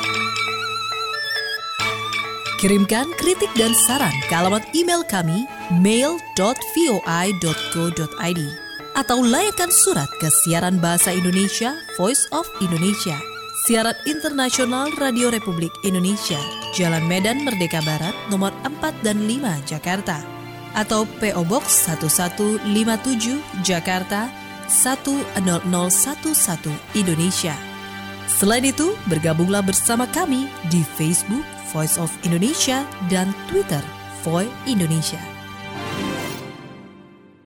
Kirimkan kritik dan saran ke alamat email kami mail dot voi dot co dot i d atau layangkan surat ke siaran Bahasa Indonesia Voice of Indonesia, siaran internasional Radio Republik Indonesia, Jalan Medan Merdeka Barat nomor empat dan lima Jakarta, atau P O Box satu satu lima tujuh Jakarta satu nol nol satu satu Indonesia. Selain itu, bergabunglah bersama kami di Facebook Voice of Indonesia dan Twitter Voi Indonesia.